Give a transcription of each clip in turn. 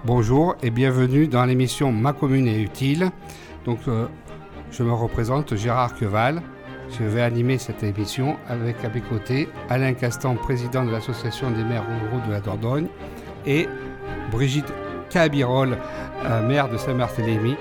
Bonjour et bienvenue dans l'émission Ma commune est utile. Donc, je me représente Gérard Queval. Je vais animer cette émission avec à mes côtés Alain Castan, président de l'association des maires ruraux de la Dordogne, et Brigitte Cabirol, maire de Saint-Barthélemy.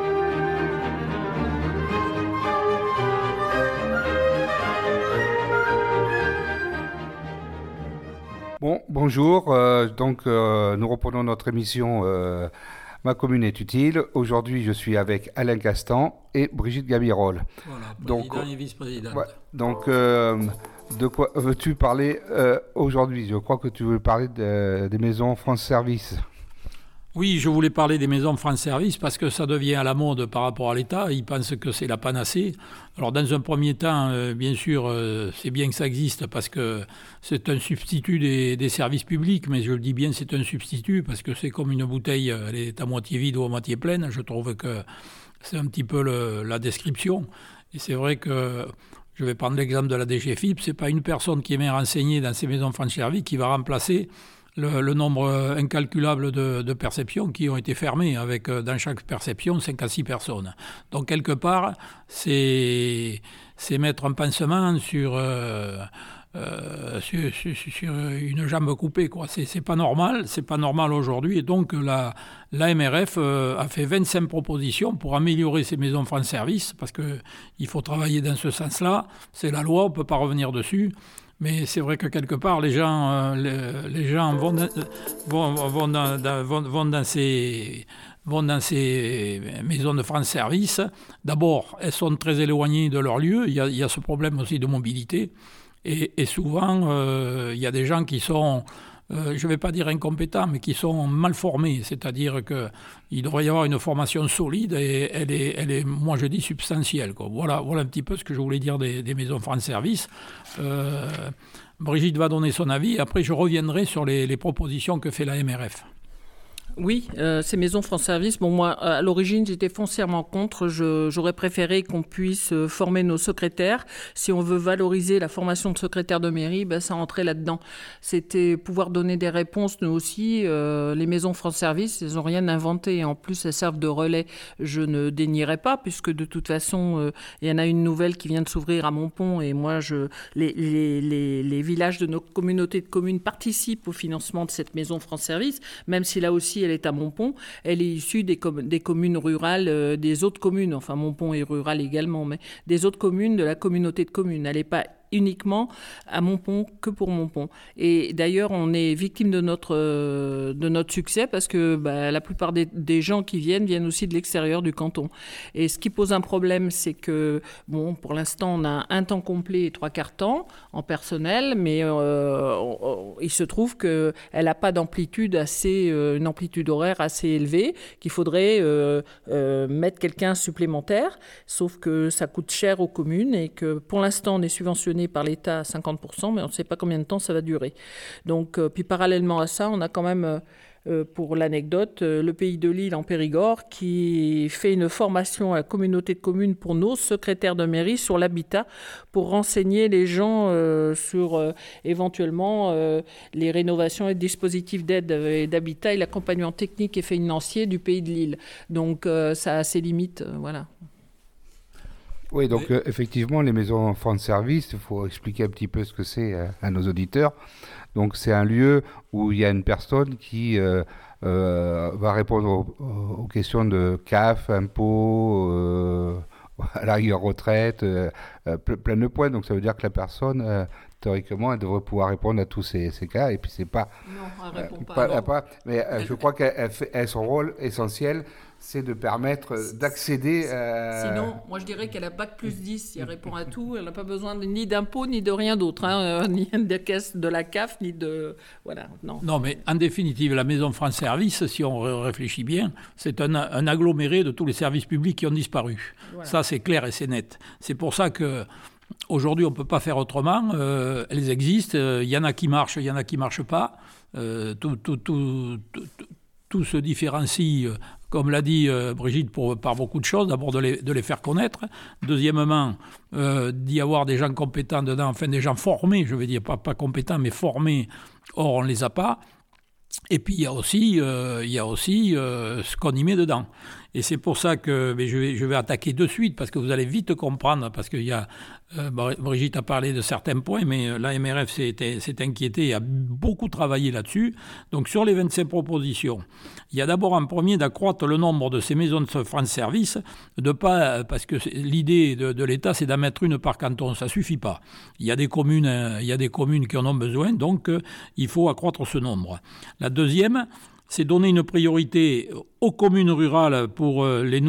Bonjour, nous reprenons notre émission Ma commune est utile. Aujourd'hui, je suis avec Alain Castan et Brigitte Gabirol. Voilà, président et vice-présidente. De quoi veux-tu parler aujourd'hui ? Je crois que tu veux parler des maisons France Service. Oui, je voulais parler des maisons France Service parce que ça devient à la mode par rapport à l'État. Ils pensent que c'est la panacée. Alors, dans un premier temps, bien sûr, c'est bien que ça existe parce que c'est un substitut des services publics. Mais je le dis bien, c'est un substitut parce que c'est comme une bouteille, elle est à moitié vide ou à moitié pleine. Je trouve que c'est un petit peu la description. Et c'est vrai que je vais prendre l'exemple de la DGFiP. Ce n'est pas une personne qui est bien renseignée dans ces maisons France Service qui va remplacer le nombre incalculable de perceptions qui ont été fermées, avec dans chaque perception 5 à 6 personnes. Donc quelque part, c'est mettre un pansement sur une jambe coupée, quoi. C'est pas normal aujourd'hui. Et donc la MRF a fait 25 propositions pour améliorer ces maisons France Service, parce qu'il faut travailler dans ce sens-là. C'est la loi, on ne peut pas revenir dessus. Mais c'est vrai que quelque part, les gens vont dans ces maisons de France Service. D'abord, elles sont très éloignées de leur lieu. Il y a ce problème aussi de mobilité. Et souvent, il y a des gens qui sont, je ne vais pas dire incompétents, mais qui sont mal formés. C'est-à-dire qu'il devrait y avoir une formation solide et elle est, moi je dis, substantielle, quoi. Voilà un petit peu ce que je voulais dire des maisons France Service. Brigitte va donner son avis. Après, je reviendrai sur les propositions que fait la MRF. Oui, ces maisons France Service, moi, à l'origine, j'étais foncièrement contre. J'aurais préféré qu'on puisse former nos secrétaires. Si on veut valoriser la formation de secrétaire de mairie, ça rentrait là-dedans. C'était pouvoir donner des réponses, nous aussi. Les maisons France Service, elles n'ont rien inventé. En plus, elles servent de relais. Je ne dénierai pas, puisque de toute façon, il y en a une nouvelle qui vient de s'ouvrir à Montpont. Et moi, les villages de nos communautés de communes participent au financement de cette maison France Service, même si là aussi, elle est à Montpont, elle est issue des communes rurales, des autres communes, enfin Montpont est rural également, mais des autres communes de la communauté de communes. Elle n'est pas uniquement à Montpont que pour Montpont. Et d'ailleurs, on est victime de notre succès parce que la plupart des gens qui viennent aussi de l'extérieur du canton. Et ce qui pose un problème, c'est que, pour l'instant, on a un temps complet et 3/4 temps en personnel, mais il se trouve qu'elle n'a pas une amplitude horaire assez élevée, qu'il faudrait mettre quelqu'un supplémentaire, sauf que ça coûte cher aux communes et que pour l'instant, on est subventionné par l'État à 50%, mais on ne sait pas combien de temps ça va durer. Donc, puis parallèlement à ça, on a quand même, pour l'anecdote, le Pays de Lille en Périgord qui fait une formation à la communauté de communes pour nos secrétaires de mairie sur l'habitat, pour renseigner les gens sur éventuellement les rénovations et dispositifs d'aide et d'habitat et l'accompagnement technique et financier du Pays de Lille. Donc, ça a ses limites, voilà. Oui, donc effectivement, les maisons France Service, il faut expliquer un petit peu ce que c'est à nos auditeurs. Donc c'est un lieu où il y a une personne qui va répondre aux questions de CAF, impôts, à la rigueur retraite, plein de points. Donc ça veut dire que la personne, théoriquement, elle devrait pouvoir répondre à tous ces cas. Et puis c'est pas... Non, elle répond pas. Mais je crois qu'elle fait son rôle essentiel, c'est de permettre d'accéder... Sinon, moi je dirais qu'elle a bac plus 10, si elle répond à tout, elle n'a pas besoin ni d'impôts, ni de rien d'autre, ni de caisse de la CAF, ni de... Voilà, non. Non, mais en définitive, la maison France Service, si on réfléchit bien, c'est un aggloméré de tous les services publics qui ont disparu. Voilà. Ça, c'est clair et c'est net. C'est pour ça que... Aujourd'hui, on ne peut pas faire autrement. Elles existent. Il y en a qui marchent, il y en a qui ne marchent pas. Tout se différencie, comme l'a dit Brigitte, par beaucoup de choses. D'abord, de les faire connaître. Deuxièmement, d'y avoir des gens compétents dedans, enfin des gens formés, je veux dire, pas compétents, mais formés. Or, on ne les a pas. Et puis il y a aussi ce qu'on y met dedans. Et c'est pour ça que je vais attaquer de suite, parce que vous allez vite comprendre, parce qu'il y a Brigitte a parlé de certains points, mais l'AMRF s'est inquiété et a beaucoup travaillé là-dessus. Donc sur les 25 propositions, il y a d'abord en premier d'accroître le nombre de ces maisons de France Service, parce que l'idée de l'État, c'est d'en mettre une par canton, ça suffit pas. Il y a des communes qui en ont besoin, donc il faut accroître ce nombre. La deuxième, c'est donner une priorité aux communes rurales pour les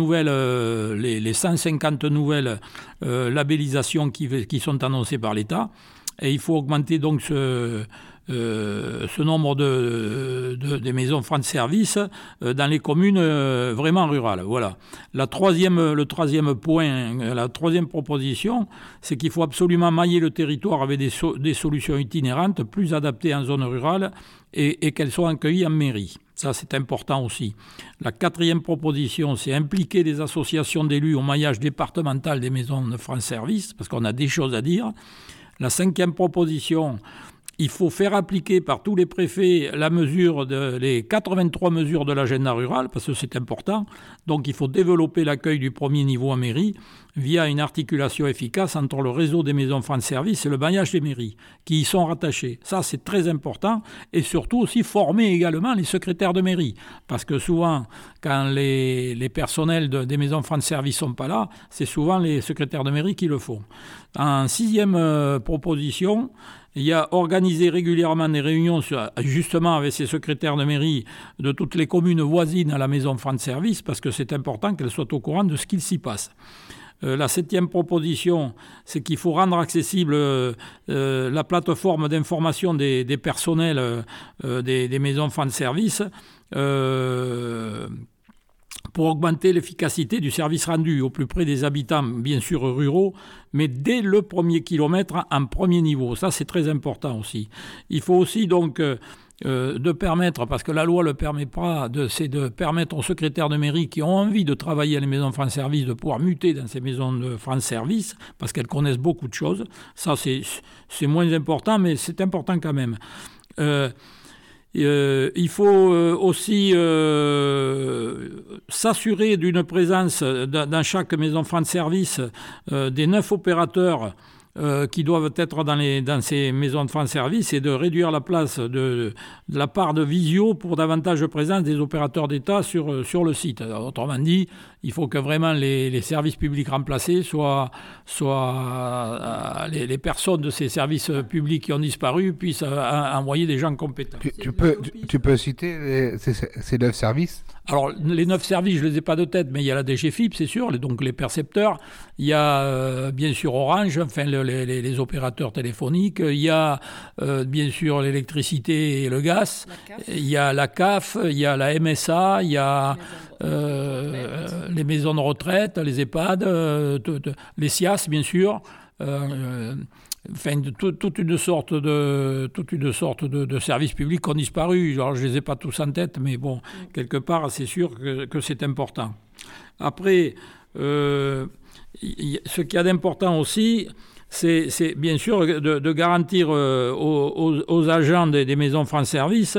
150 nouvelles labellisations qui sont annoncées par l'État. Et il faut augmenter donc ce nombre des maisons France Service dans les communes vraiment rurales. Voilà. Le troisième point, la troisième proposition, c'est qu'il faut absolument mailler le territoire avec des solutions itinérantes plus adaptées en zone rurale et qu'elles soient accueillies en mairie. Ça, c'est important aussi. La quatrième proposition, c'est impliquer les associations d'élus au maillage départemental des maisons de France Service, parce qu'on a des choses à dire. La cinquième proposition, il faut faire appliquer par tous les préfets les 83 mesures de l'agenda rural, parce que c'est important. Donc il faut développer l'accueil du premier niveau en mairie via une articulation efficace entre le réseau des maisons France Service et le maillage des mairies qui y sont rattachées. Ça, c'est très important. Et surtout aussi former également les secrétaires de mairie. Parce que souvent, quand les personnels des maisons France Service ne sont pas là, c'est souvent les secrétaires de mairie qui le font. En sixième proposition, il y a organisé régulièrement des réunions justement avec ces secrétaires de mairie de toutes les communes voisines à la maison France Service, parce que c'est important qu'elles soient au courant de ce qu'il s'y passe. La septième proposition, c'est qu'il faut rendre accessible la plateforme d'information des personnels des maisons France Service pour augmenter l'efficacité du service rendu au plus près des habitants, bien sûr ruraux, mais dès le premier kilomètre en premier niveau. Ça, c'est très important aussi. Il faut aussi donc de permettre, parce que la loi ne le permet pas, c'est de permettre aux secrétaires de mairie qui ont envie de travailler à les maisons France Service de pouvoir muter dans ces maisons de France Service, parce qu'elles connaissent beaucoup de choses. Ça, c'est moins important, mais c'est important quand même. Il faut aussi s'assurer d'une présence dans chaque maison France Service des 9 opérateurs qui doivent être dans ces maisons de France Service, et de réduire la place de la part de visio pour davantage de présence des opérateurs d'État sur le site. Autrement dit, il faut que vraiment les services publics remplacés soient les personnes de ces services publics qui ont disparu puissent envoyer des gens compétents. Tu peux citer ces 9 services ? Alors, les 9 services, je ne les ai pas de tête, mais il y a la DGFiP, c'est sûr, donc les percepteurs. Il y a bien sûr Orange, enfin les opérateurs téléphoniques. Il y a bien sûr l'électricité et le gaz. Il y a la CAF, il y a la MSA, il y a les maisons de retraite, les EHPAD, les SIAS, bien sûr. Enfin, toute une sorte de services publics qui ont disparu. Alors, je ne les ai pas tous en tête, mais bon, quelque part, c'est sûr que c'est important. Après, ce qu'il y a d'important aussi, c'est bien sûr de garantir aux agents des maisons France Service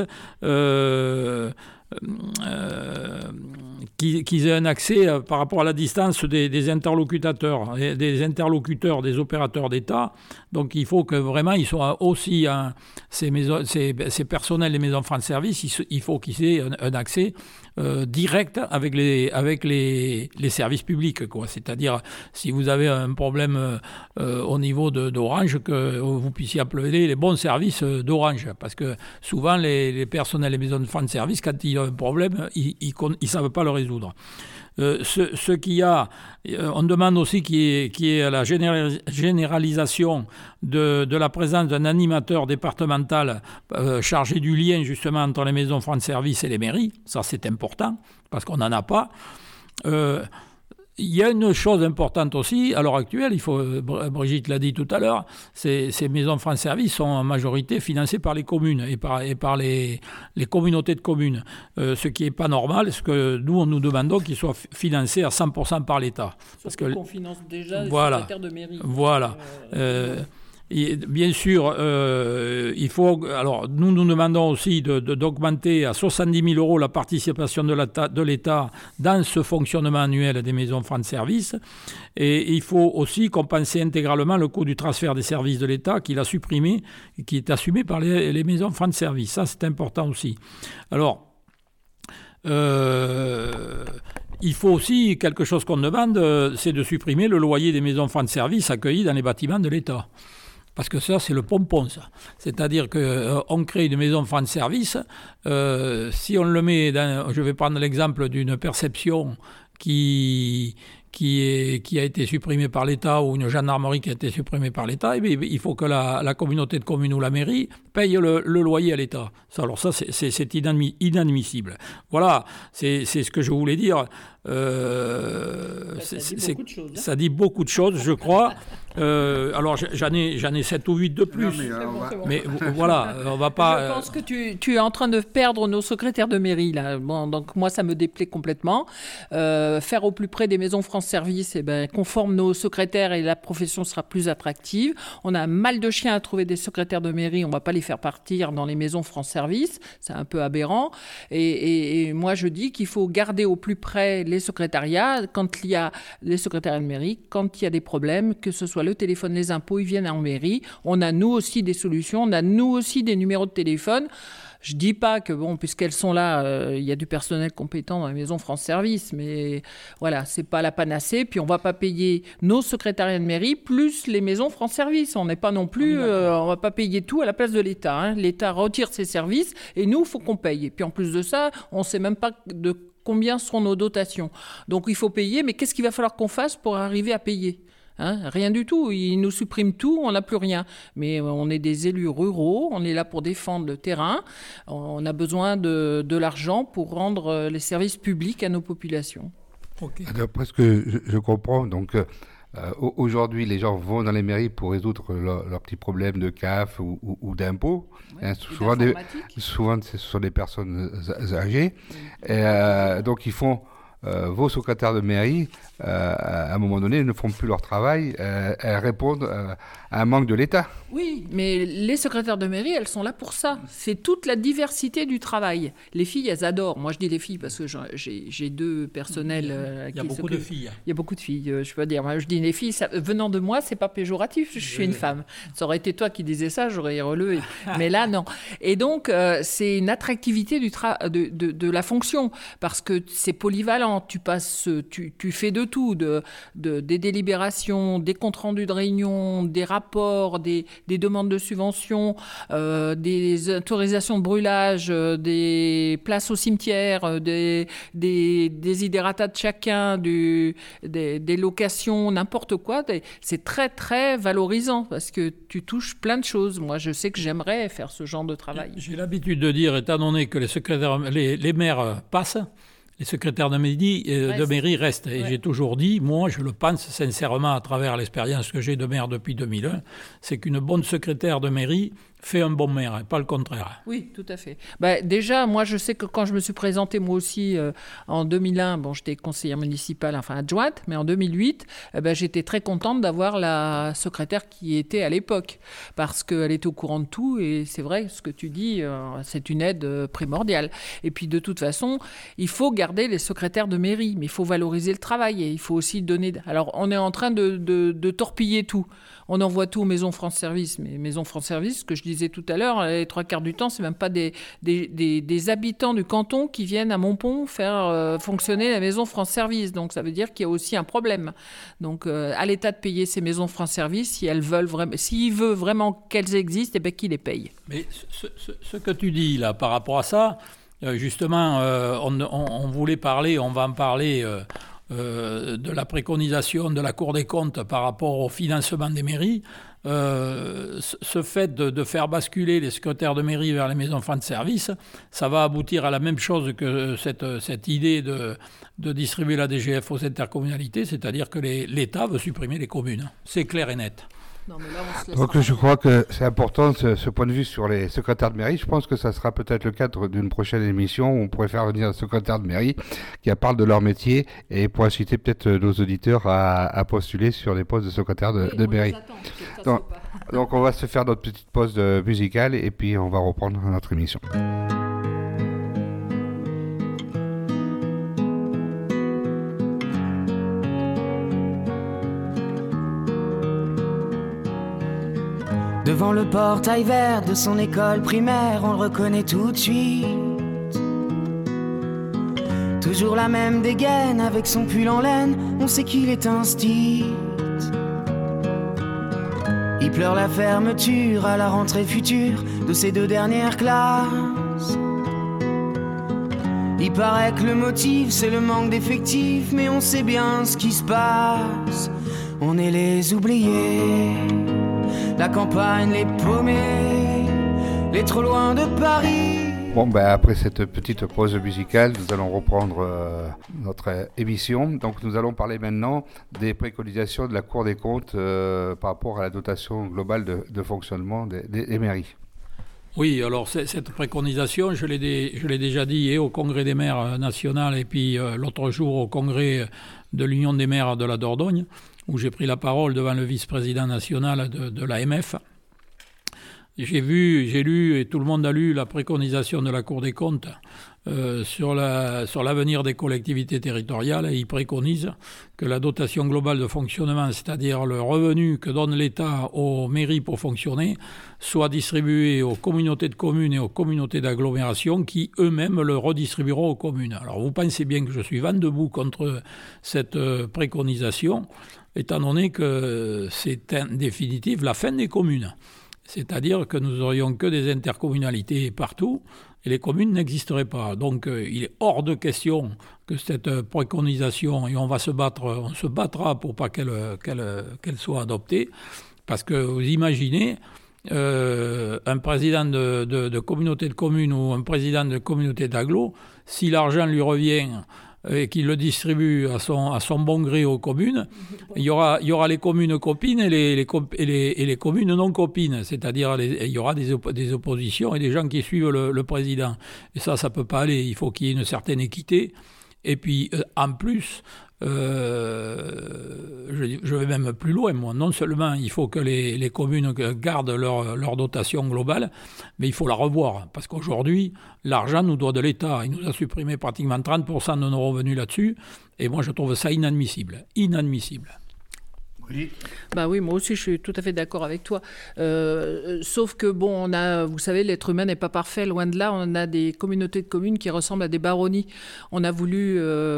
qu'ils aient un accès par rapport à la distance des interlocuteurs des opérateurs d'État. Donc il faut que vraiment ils soient aussi ces personnels des maisons France Service, il faut qu'ils aient un accès direct avec les services publics, quoi. C'est-à-dire, si vous avez un problème au niveau d'Orange, que vous puissiez appeler les bons services d'Orange, parce que souvent les personnels des maisons de France Service, quand il y a un problème, ils ne savent pas le résoudre. Ce qu'il y a, on demande aussi qu'il y ait la généralisation de la présence d'un animateur départemental chargé du lien justement entre les maisons France Service et les mairies. Ça, c'est important, parce qu'on n'en a pas. Il y a une chose importante aussi, à l'heure actuelle, Brigitte l'a dit tout à l'heure, ces maisons France Service sont en majorité financées par les communes et par les communautés de communes. Ce qui n'est pas normal, ce que nous demandons qu'ils soient financés à 100% par l'État. Parce qu'on finance déjà les secrétaires de mairie. Voilà. bien sûr, il faut. Alors, nous demandons aussi d'augmenter à 70 000 € la participation de l'État dans ce fonctionnement annuel des maisons France Service. Et il faut aussi compenser intégralement le coût du transfert des services de l'État qu'il a supprimé et qui est assumé par les maisons France Service. Ça, c'est important aussi. Alors, il faut aussi, quelque chose qu'on demande, c'est de supprimer le loyer des maisons France Service accueillies dans les bâtiments de l'État. Parce que ça, c'est le pompon, ça. C'est-à-dire qu'on crée une maison France Service. Si on le met dans... Je vais prendre l'exemple d'une perception qui a été supprimée par l'État ou une gendarmerie qui a été supprimée par l'État, et il faut que la communauté de communes ou la mairie paye le loyer à l'État. Alors ça, c'est inadmissible. Voilà, c'est ce que je voulais dire. Ça dit beaucoup de choses, je crois. Alors j'en ai 7 ou 8 de plus. Non, mais voilà, on va pas... Je pense que tu es en train de perdre nos secrétaires de mairie, là. Bon, donc moi, ça me déplaît complètement. Faire au plus près des maisons France Service, qu'on forme nos secrétaires et la profession sera plus attractive. On a un mal de chien à trouver des secrétaires de mairie, on ne va pas les faire partir dans les maisons France Service, c'est un peu aberrant. Et moi, je dis qu'il faut garder au plus près les secrétariats, quand il y a les secrétariats de mairie, quand il y a des problèmes, que ce soit le téléphone, les impôts, ils viennent en mairie. On a nous aussi des solutions, on a nous aussi des numéros de téléphone. Je dis pas que, bon, puisqu'elles sont là, il y a du personnel compétent dans les maisons France Service, mais voilà, c'est pas la panacée. Puis on va pas payer nos secrétariats de mairie plus les maisons France Service. On n'est pas non plus, on va pas payer tout à la place de l'État. Hein. L'État retire ses services et nous, il faut qu'on paye. Et puis en plus de ça, on sait même pas de combien seront nos dotations. Donc il faut payer, mais qu'est-ce qu'il va falloir qu'on fasse pour arriver à payer ? Hein, rien du tout, ils nous suppriment tout, on n'a plus rien. Mais on est des élus ruraux, on est là pour défendre le terrain, on a besoin de l'argent pour rendre les services publics à nos populations. Okay. D'après ce que je comprends, donc aujourd'hui les gens vont dans les mairies pour résoudre leurs petits problèmes de CAF ou d'impôts. Ouais, hein, souvent ce sont des personnes âgées. Et, donc ils font... vos secrétaires de mairie, à un moment donné, ne font plus leur travail, elles répondent à un manque de l'État. Oui, mais les secrétaires de mairie, elles sont là pour ça. C'est toute la diversité du travail. Les filles, elles adorent. Moi, je dis les filles parce que j'ai deux personnels Il y a beaucoup de filles. Il y a beaucoup de filles, je peux dire. Moi, je dis les filles, ça, venant de moi, c'est pas péjoratif, je suis une femme. Ça aurait été toi qui disais ça, j'aurais relevé. Mais là, non. Et donc, c'est une attractivité de la fonction parce que c'est polyvalent. Tu fais de tout, des délibérations, des comptes rendus de réunion, des rapports, des demandes de subventions, des autorisations de brûlage, des places au cimetière, des desiderata de chacun, des locations, n'importe quoi. C'est très, très valorisant parce que tu touches plein de choses. Moi, je sais que j'aimerais faire ce genre de travail. J'ai l'habitude de dire, étant donné que les maires passent, les secrétaires de mairie restent. Et j'ai toujours dit, moi, je le pense sincèrement à travers l'expérience que j'ai de maire depuis 2001, c'est qu'une bonne secrétaire de mairie fait un bon maire, et pas le contraire. Oui, tout à fait. Déjà, moi, je sais que quand je me suis présentée, moi aussi, en 2001, j'étais conseillère municipale, enfin adjointe, mais en 2008, j'étais très contente d'avoir la secrétaire qui était à l'époque, parce qu'elle était au courant de tout, et c'est vrai, ce que tu dis, c'est une aide primordiale. Et puis, de toute façon, il faut garder les secrétaires de mairie, mais il faut valoriser le travail, et il faut aussi donner... Alors, on est en train de torpiller tout. On envoie tout aux maisons France Service, mais maisons France Service, ce que je disais tout à l'heure, les 3/4 du temps, c'est même pas des habitants du canton qui viennent à Montpont faire fonctionner la maison France Service. Donc ça veut dire qu'il y a aussi un problème. Donc à l'État de payer ces maisons France Service, s'il veut vraiment qu'elles existent, qu'il les paye. Mais ce que tu dis là par rapport à ça, justement, on voulait parler, on va en parler. De la préconisation de la Cour des comptes par rapport au financement des mairies, ce fait de faire basculer les secrétaires de mairie vers les maisons France Service, ça va aboutir à la même chose que cette idée de distribuer la DGF aux intercommunalités, c'est-à-dire que l'État veut supprimer les communes. C'est clair et net. Non, mais là, donc je crois que c'est important ce point de vue sur les secrétaires de mairie. Je pense que ça sera peut-être le cadre d'une prochaine émission où on pourrait faire venir un secrétaire de mairie qui parle de leur métier et pour inciter peut-être nos auditeurs à postuler sur les postes de secrétaire de mairie. Donc on va se faire notre petite pause musicale et puis on va reprendre notre émission. Devant le portail vert de son école primaire, on le reconnaît tout de suite. Toujours la même dégaine avec son pull en laine, on sait qu'il est un stit. Il pleure la fermeture à la rentrée future de ses 2 dernières classes. Il paraît que le motif c'est le manque d'effectifs, mais on sait bien ce qui se passe. On est les oubliés, la campagne, les paumés, les trop loin de Paris. Bon, après cette petite pause musicale, nous allons reprendre notre émission. Donc nous allons parler maintenant des préconisations de la Cour des comptes par rapport à la dotation globale de fonctionnement des mairies. Oui, alors cette préconisation, je l'ai déjà dit au Congrès des maires national et puis l'autre jour au Congrès de l'Union des maires de la Dordogne, où j'ai pris la parole devant le vice-président national de l'AMF. J'ai lu, et tout le monde a lu, la préconisation de la Cour des comptes sur l'avenir des collectivités territoriales, et il préconise que la dotation globale de fonctionnement, c'est-à-dire le revenu que donne l'État aux mairies pour fonctionner, soit distribué aux communautés de communes et aux communautés d'agglomération qui eux-mêmes le redistribueront aux communes. Alors vous pensez bien que je suis vent debout contre cette préconisation, étant donné que c'est en définitive la fin des communes. C'est-à-dire que nous n'aurions que des intercommunalités partout et les communes n'existeraient pas. Donc il est hors de question que cette préconisation, et on se battra pour pas qu'elle soit adoptée, parce que vous imaginez un président de communauté de communes ou un président de communauté d'agglo, si l'argent lui revient et qu'il le distribue à son bon gré aux communes, il y aura les communes copines et les communes non copines, c'est-à-dire il y aura des oppositions et des gens qui suivent le président. Et ça peut pas aller, il faut qu'il y ait une certaine équité. Et puis, en plus, je vais même plus loin, moi. Non seulement il faut que les communes gardent leur dotation globale, mais il faut la revoir. Parce qu'aujourd'hui, l'argent nous doit de l'État. Il nous a supprimé pratiquement 30% de nos revenus là-dessus. Et moi, je trouve ça inadmissible. Inadmissible. Oui. Oui, moi aussi, je suis tout à fait d'accord avec toi. Sauf que, vous savez, l'être humain n'est pas parfait, loin de là. On a des communautés de communes qui ressemblent à des baronnies. On a voulu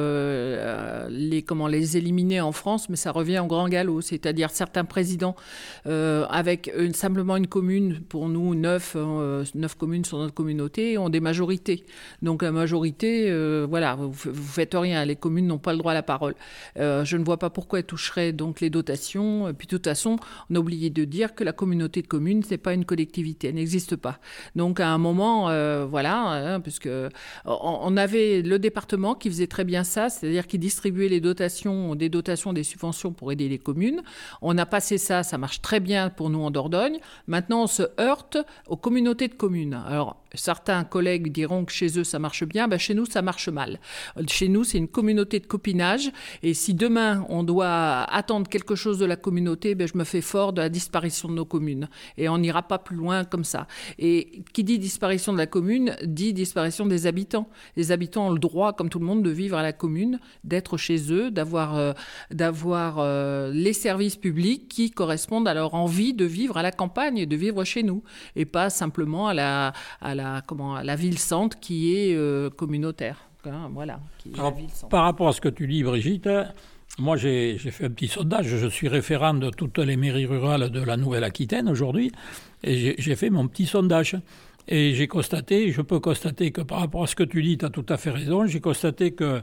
les éliminer en France, mais ça revient au grand galop. C'est-à-dire certains présidents avec simplement une commune, pour nous, 9 communes sur notre communauté, ont des majorités. Donc la majorité, vous faites rien. Les communes n'ont pas le droit à la parole. Je ne vois pas pourquoi elles toucheraient donc les dotations. Et puis de toute façon, on a oublié de dire que la communauté de communes, c'est pas une collectivité, elle n'existe pas. Donc à un moment, puisque on avait le département qui faisait très bien ça, c'est-à-dire qui distribuait des dotations, des subventions pour aider les communes. On a passé ça marche très bien pour nous en Dordogne. Maintenant, on se heurte aux communautés de communes. Alors, certains collègues diront que chez eux ça marche bien, chez nous ça marche mal. Chez nous c'est une communauté de copinage et si demain on doit attendre quelque chose de la communauté, je me fais fort de la disparition de nos communes et on n'ira pas plus loin comme ça. Et qui dit disparition de la commune dit disparition des habitants. Les habitants ont le droit, comme tout le monde, de vivre à la commune, d'être chez eux, d'avoir les services publics qui correspondent à leur envie de vivre à la campagne et de vivre chez nous et pas simplement à la ville-centre qui est communautaire. Par rapport à ce que tu dis, Brigitte, moi j'ai fait un petit sondage. Je suis référent de toutes les mairies rurales de la Nouvelle-Aquitaine aujourd'hui et j'ai fait mon petit sondage. Et je peux constater que par rapport à ce que tu dis, tu as tout à fait raison. J'ai constaté que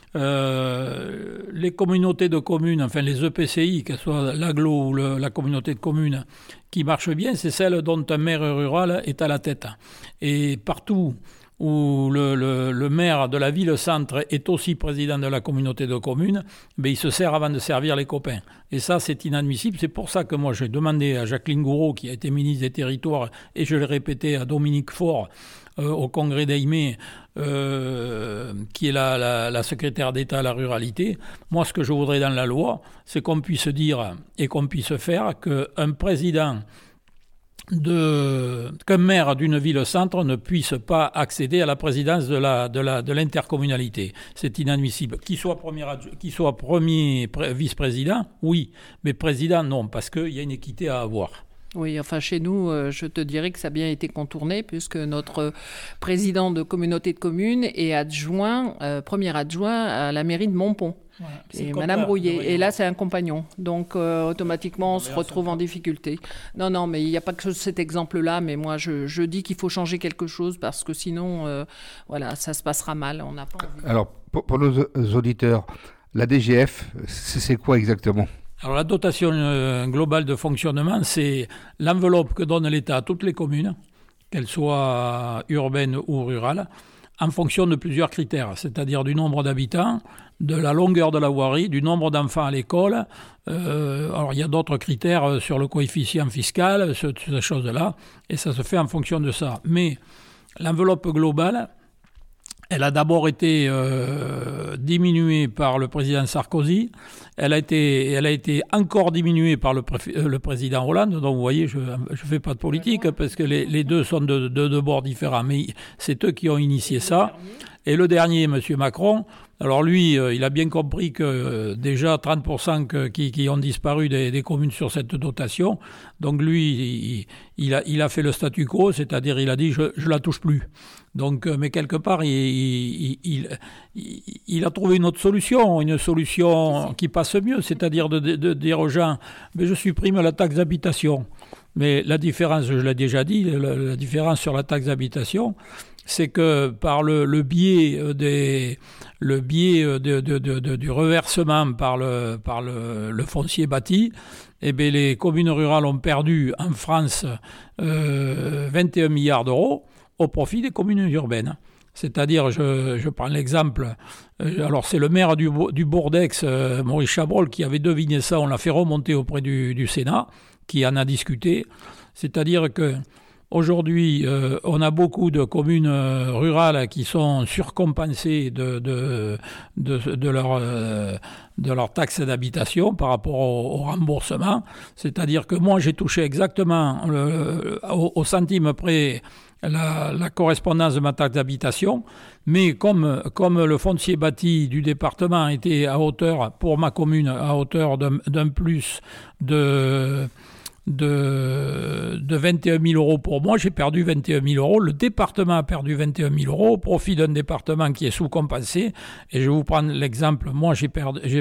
les communautés de communes, enfin les EPCI, que ce soit l'agglo ou la communauté de communes, qui marchent bien, c'est celle dont un maire rural est à la tête. Et partout où le maire de la ville-centre est aussi président de la communauté de communes, il se sert avant de servir les copains. Et ça, c'est inadmissible. C'est pour ça que moi, j'ai demandé à Jacqueline Gouraud, qui a été ministre des Territoires, et je l'ai répété à Dominique Faure, au congrès d'Aimé, qui est la secrétaire d'État à la ruralité. Moi, ce que je voudrais dans la loi, c'est qu'on puisse dire et qu'on puisse faire qu'un président qu'un maire d'une ville-centre ne puisse pas accéder à la présidence de l'intercommunalité. C'est inadmissible. Qu'il soit premier vice-président, oui, mais président, non, parce qu'il y a une équité à avoir. Oui, enfin chez nous, je te dirais que ça a bien été contourné puisque notre président de communauté de communes est premier adjoint à la mairie de Montpont. Voilà, c'est Madame Rouillet. Et là, c'est un compagnon. Donc, automatiquement, on se retrouve en difficulté. Non, mais il n'y a pas que cet exemple-là. Mais moi, je dis qu'il faut changer quelque chose parce que sinon, ça se passera mal. On n'a pas envie. Alors, pour nos auditeurs, la DGF, c'est quoi exactement ? Alors la dotation globale de fonctionnement, c'est l'enveloppe que donne l'État à toutes les communes, qu'elles soient urbaines ou rurales, en fonction de plusieurs critères, c'est-à-dire du nombre d'habitants, de la longueur de la voirie, du nombre d'enfants à l'école. Alors il y a d'autres critères sur le coefficient fiscal, ces choses-là, et ça se fait en fonction de ça. Mais l'enveloppe globale, elle a d'abord été diminuée par le président Sarkozy. Elle a été encore diminuée par le président Hollande. Donc vous voyez, je ne fais pas de politique parce que les deux sont de bords différents. Mais c'est eux qui ont initié ça. Et le dernier, M. Macron, alors lui, il a bien compris que déjà 30% qui ont disparu des communes sur cette dotation. Donc lui, il a fait le statu quo, c'est-à-dire il a dit je la touche plus. Donc, mais quelque part, il a trouvé une autre solution, qui passe mieux, c'est-à-dire de dire aux gens mais je supprime la taxe d'habitation. Mais la différence, je l'ai déjà dit, la différence sur la taxe d'habitation, c'est que par le biais du reversement par le foncier bâti, eh bien, les communes rurales ont perdu en France 21 milliards d'euros au profit des communes urbaines. C'est-à-dire, je prends l'exemple, alors c'est le maire du Bourg-d'Aix, Maurice Chabrol, qui avait deviné ça, on l'a fait remonter auprès du Sénat, qui en a discuté. C'est-à-dire que aujourd'hui, on a beaucoup de communes rurales qui sont surcompensées de leur taxe d'habitation par rapport au remboursement. C'est-à-dire que moi, j'ai touché exactement au centime près la correspondance de ma taxe d'habitation, mais comme le foncier bâti du département était à hauteur, pour ma commune, à hauteur d'un plus de 21 000 euros pour moi, j'ai perdu 21 000 euros. Le département a perdu 21 000 euros au profit d'un département qui est sous-compensé. Et je vais vous prendre l'exemple. Moi, j'ai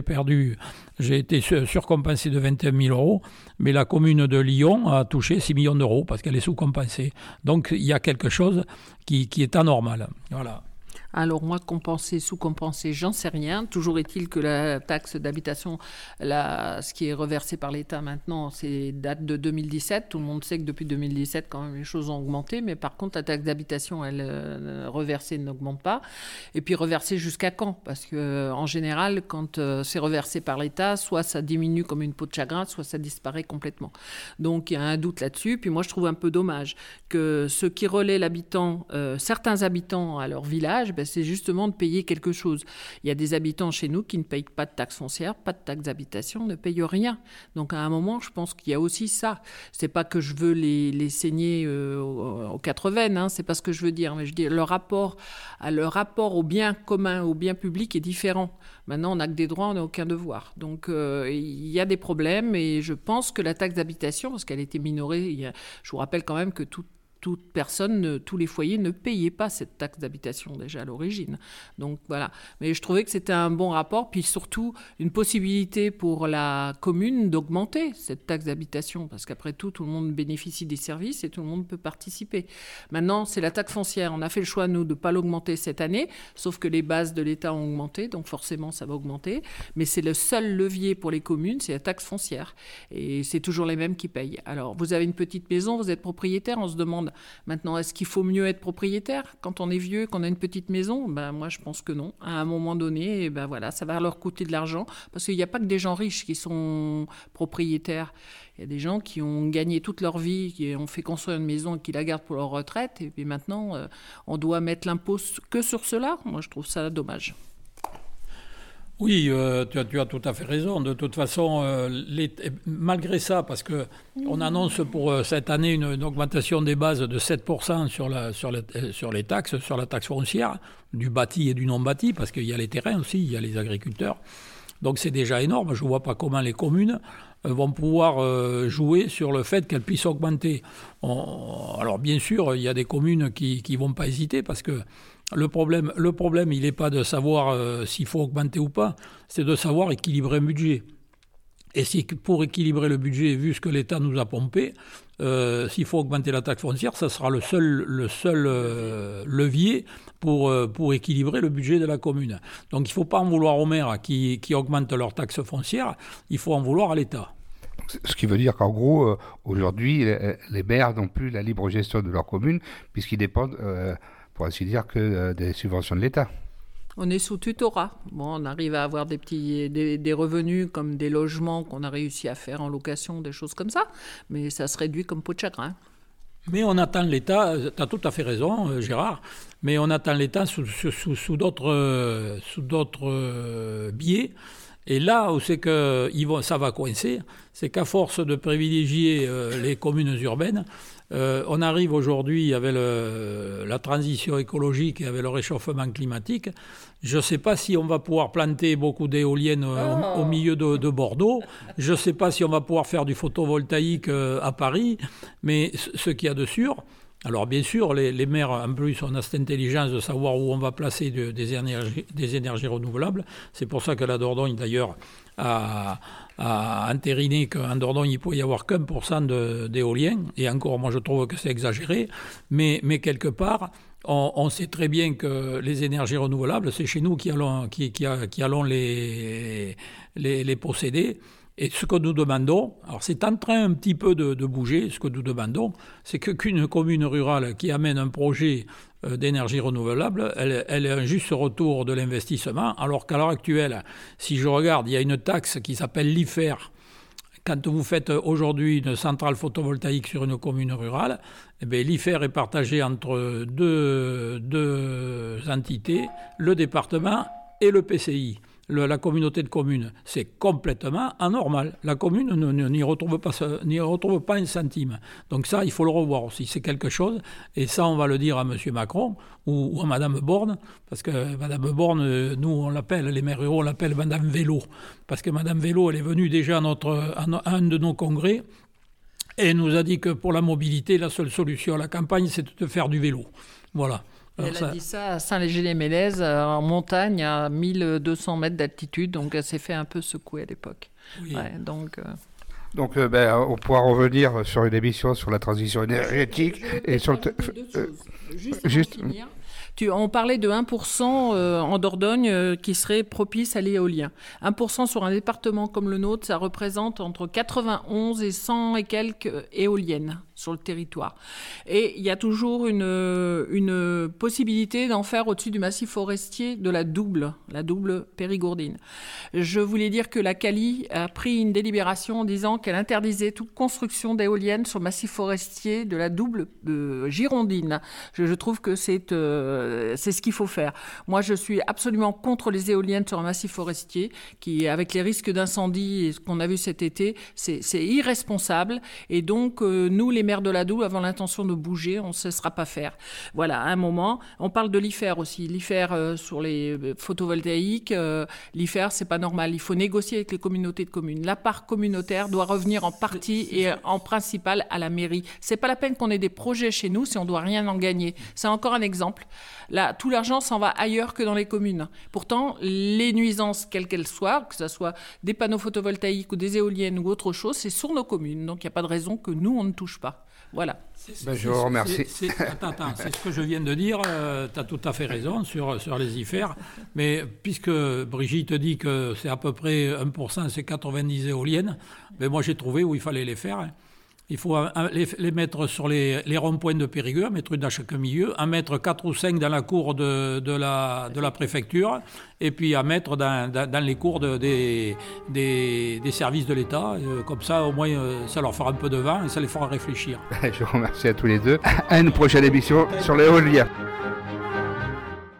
été surcompensé de 21 000 euros, mais la commune de Lyon a touché 6 millions d'euros parce qu'elle est sous-compensée. Donc, il y a quelque chose qui est anormal. Voilà. Alors moi, compenser, sous-compenser, j'en sais rien. Toujours est-il que la taxe d'habitation, ce qui est reversé par l'État maintenant, c'est date de 2017. Tout le monde sait que depuis 2017, quand même, les choses ont augmenté. Mais par contre, la taxe d'habitation, elle, reversée n'augmente pas. Et puis reversée jusqu'à quand ? Parce qu'en général, quand c'est reversé par l'État, soit ça diminue comme une peau de chagrin, soit ça disparaît complètement. Donc il y a un doute là-dessus. Puis moi, je trouve un peu dommage que ceux qui relaient certains habitants à leur village, c'est justement de payer quelque chose. Il y a des habitants chez nous qui ne payent pas de taxes foncières, pas de taxes d'habitation, ne payent rien. Donc à un moment, je pense qu'il y a aussi ça. C'est pas que je veux les saigner aux quatre veines, hein, c'est pas ce que je veux dire. Mais je dis le rapport au bien commun, au bien public est différent. Maintenant, on n'a que des droits, on n'a aucun devoir. Donc il y a des problèmes et je pense que la taxe d'habitation, parce qu'elle a été minorée, je vous rappelle quand même que toute personne, tous les foyers ne payaient pas cette taxe d'habitation déjà à l'origine. Donc voilà. Mais je trouvais que c'était un bon rapport, puis surtout une possibilité pour la commune d'augmenter cette taxe d'habitation, parce qu'après tout le monde bénéficie des services et tout le monde peut participer. Maintenant, c'est la taxe foncière. On a fait le choix, nous, de ne pas l'augmenter cette année, sauf que les bases de l'État ont augmenté, donc forcément, ça va augmenter. Mais c'est le seul levier pour les communes, c'est la taxe foncière. Et c'est toujours les mêmes qui payent. Alors, vous avez une petite maison, vous êtes propriétaire, on se demande maintenant, est-ce qu'il faut mieux être propriétaire quand on est vieux, qu'on a une petite maison ? Moi, je pense que non. À un moment donné, ça va leur coûter de l'argent parce qu'il n'y a pas que des gens riches qui sont propriétaires. Il y a des gens qui ont gagné toute leur vie, qui ont fait construire une maison et qui la gardent pour leur retraite. Et puis maintenant, on doit mettre l'impôt que sur cela. Moi, je trouve ça dommage. Oui, tu as tout à fait raison. De toute façon, malgré ça, parce qu'on annonce pour cette année une augmentation des bases de 7% sur les taxes, sur la taxe foncière, du bâti et du non-bâti, parce qu'il y a les terrains aussi, il y a les agriculteurs. Donc c'est déjà énorme. Je ne vois pas comment les communes vont pouvoir jouer sur le fait qu'elles puissent augmenter. Alors bien sûr, il y a des communes qui ne vont pas hésiter, parce que le problème, il n'est pas de savoir s'il faut augmenter ou pas, c'est de savoir équilibrer un budget. Et si pour équilibrer le budget, vu ce que l'État nous a pompé, s'il faut augmenter la taxe foncière, ça sera le seul levier pour équilibrer le budget de la commune. Donc il ne faut pas en vouloir aux maires qui augmentent leur taxe foncière, il faut en vouloir à l'État. Ce qui veut dire qu'en gros, aujourd'hui, les maires n'ont plus la libre gestion de leur commune, puisqu'ils dépendent, pour ainsi dire, que des subventions de l'État. On est sous tutorat. Bon, on arrive à avoir des revenus comme des logements qu'on a réussi à faire en location, des choses comme ça, mais ça se réduit comme peau de chagrin. Mais on attend l'État, tu as tout à fait raison, Gérard, mais on attend l'État sous d'autres biais. Et là où c'est que ça va coincer, c'est qu'à force de privilégier les communes urbaines, on arrive aujourd'hui avec la transition écologique et avec le réchauffement climatique. Je ne sais pas si on va pouvoir planter beaucoup d'éoliennes au milieu de Bordeaux. Je ne sais pas si on va pouvoir faire du photovoltaïque à Paris. Mais ce qu'il y a de sûr, alors bien sûr, les maires, en plus, on a cette intelligence de savoir où on va placer des énergies renouvelables. C'est pour ça que la Dordogne, d'ailleurs, a entériné qu'en Dordogne, il ne peut y avoir qu'1% d'éolien. Et encore, moi, je trouve que c'est exagéré. Mais quelque part, on sait très bien que les énergies renouvelables, c'est chez nous qui allons les posséder. Et ce que nous demandons, alors c'est en train un petit peu de bouger, ce que nous demandons, c'est qu'une commune rurale qui amène un projet d'énergie renouvelable, elle ait un juste retour de l'investissement, alors qu'à l'heure actuelle, si je regarde, il y a une taxe qui s'appelle l'IFER. Quand vous faites aujourd'hui une centrale photovoltaïque sur une commune rurale, eh bien, l'IFER est partagé entre deux entités, le département et le PCI. La communauté de communes, c'est complètement anormal. La commune n'y retrouve pas un centime. Donc ça, il faut le revoir aussi. C'est quelque chose. Et ça, on va le dire à M. Macron ou à Mme Borne. Parce que Mme Borne, nous, on l'appelle, les maires ruraux, on l'appelle Mme Vélo. Parce que Mme Vélo, elle est venue déjà à un de nos congrès et nous a dit que pour la mobilité, la seule solution à la campagne, c'est de faire du vélo. Voilà. Elle a dit ça à Saint-Léger-les-Mélèzes, en montagne, à 1200 mètres d'altitude, donc elle s'est fait un peu secouer à l'époque. Oui. Ouais, donc, on pourra revenir sur une émission sur la transition énergétique et sur Juste finir. On parlait de 1% en Dordogne qui serait propice à l'éolien. 1% sur un département comme le nôtre, ça représente entre 91 et 100 et quelques éoliennes sur le territoire. Et il y a toujours une possibilité d'en faire au-dessus du massif forestier de la double périgourdine. Je voulais dire que la CALI a pris une délibération en disant qu'elle interdisait toute construction d'éoliennes sur le massif forestier de la double girondine. Je trouve que c'est ce qu'il faut faire. Moi, je suis absolument contre les éoliennes sur un massif forestier qui, avec les risques d'incendie et ce qu'on a vu cet été, c'est irresponsable. Et donc, nous, les maires de la Doue, avons l'intention de bouger, on ne se laissera pas faire. Voilà, à un moment, on parle de l'IFER aussi. L'IFER sur les photovoltaïques, l'IFER, c'est pas normal. Il faut négocier avec les communautés de communes. La part communautaire doit revenir en partie et en principal à la mairie. C'est pas la peine qu'on ait des projets chez nous si on doit rien en gagner. C'est encore un exemple. Là, tout l'argent s'en va ailleurs que dans les communes. Pourtant, les nuisances, quelles qu'elles soient, que ce soit des panneaux photovoltaïques ou des éoliennes ou autre chose, c'est sur nos communes. Donc, il n'y a pas de raison que nous, on ne touche pas. Voilà. Je vous remercie. Attends, c'est ce que je viens de dire. Tu as tout à fait raison sur les IFER. Mais puisque Brigitte dit que c'est à peu près 1%, c'est 90 éoliennes, mais moi j'ai trouvé où il fallait les faire. Il faut les mettre sur les ronds-points de Périgueux, mettre une à chaque milieu, en mettre 4 ou 5 dans la cour de la préfecture, et puis à mettre dans les cours des services de l'État. Comme ça, au moins, ça leur fera un peu de vent et ça les fera réfléchir. Je vous remercie à tous les deux. À une prochaine émission sur l'éolien.